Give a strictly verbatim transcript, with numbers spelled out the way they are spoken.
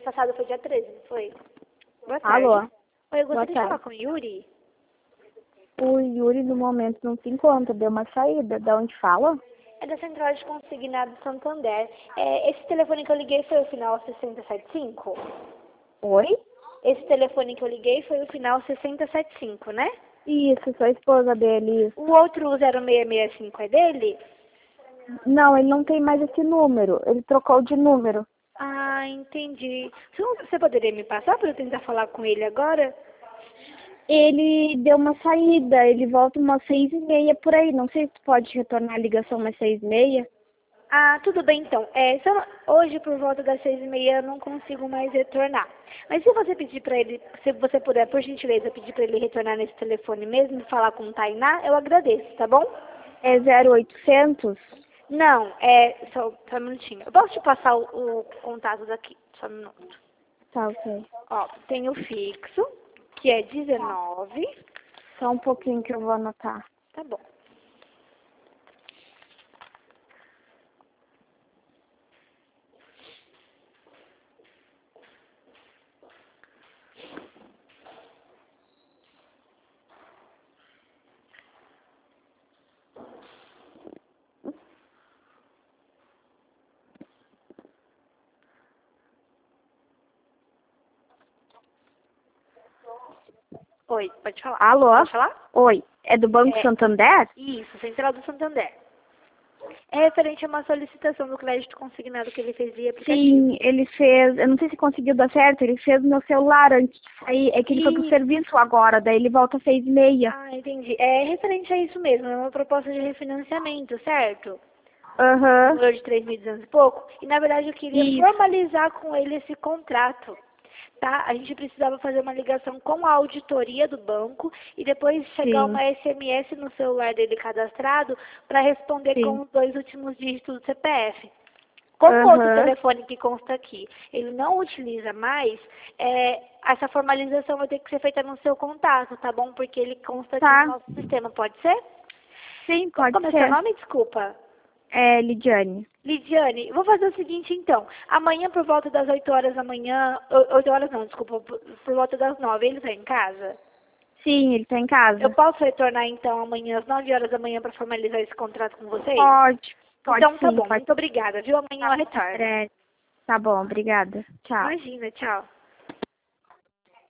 passado foi dia treze, não foi? Boa tarde. Alô? Oi, eu gostaria Boa de tarde. falar com o Yuri. O Yuri, no momento, não se encontra. Deu uma saída. Da onde fala? É da Central de Consignado Santander. É, esse telefone que eu liguei foi o final sessenta e sete cinco? Oi? Esse telefone que eu liguei foi o final sessenta e sete cinco, né? Isso, sou a esposa dele. Isso. O outro zero seis seis cinco é dele? Não, ele não tem mais esse número. Ele trocou de número. Ah, entendi. Você poderia me passar para eu tentar falar com ele agora? Ele deu uma saída. Ele volta umas seis e meia por aí. Não sei se tu pode retornar a ligação umas seis e meia. Ah, tudo bem então. É, só hoje por volta das seis e meia eu não consigo mais retornar. Mas se você pedir para ele, se você puder, por gentileza, pedir para ele retornar nesse telefone mesmo e falar com o Tainá, eu agradeço, tá bom? É zero oitocentos? Não, é... Só, só um minutinho. Eu posso te passar o, o contato daqui? Só um minuto. Tá, ok. Ó, tem o fixo, que é dezenove. Só um pouquinho que eu vou anotar. Tá bom. Oi, pode falar. Alô? Pode falar? Oi. É do Banco É, Santander? Isso, Central do Santander. É referente a uma solicitação do crédito consignado que ele fez via aplicativo. Sim, ele fez, eu não sei se conseguiu dar certo, ele fez no meu celular antes de sair, é que ele foi pro E... serviço agora, daí ele volta às seis e meia. Ah, entendi. É referente a isso mesmo, é uma proposta de refinanciamento, certo? Aham, Valor de três mil e duzentos e pouco. E na verdade eu queria isso, formalizar com ele esse contrato. Tá? A gente precisava fazer uma ligação com a auditoria do banco e depois chegar sim, uma S M S no celular dele cadastrado para responder sim, com os dois últimos dígitos do C P F. Como o outro aham, telefone que consta aqui, ele não utiliza mais, é, essa formalização vai ter que ser feita no seu contato, tá bom? Porque ele consta aqui no tá, nosso sistema, pode ser? sim, Co- pode Como é seu ser. nome? Desculpa. É, Lidiane. Lidiane, vou fazer o seguinte então. Amanhã por volta das oito horas da manhã, o- oito horas não, desculpa, por, por volta das nove, ele está em casa? Sim, ele tá em Eu casa. posso retornar então amanhã às nove horas da manhã para formalizar esse contrato com vocês? Pode, pode Então tá sim, bom, pode. muito obrigada, viu? Amanhã Tá eu bom, retorno. é, tá bom, obrigada. Tchau. Imagina, tchau.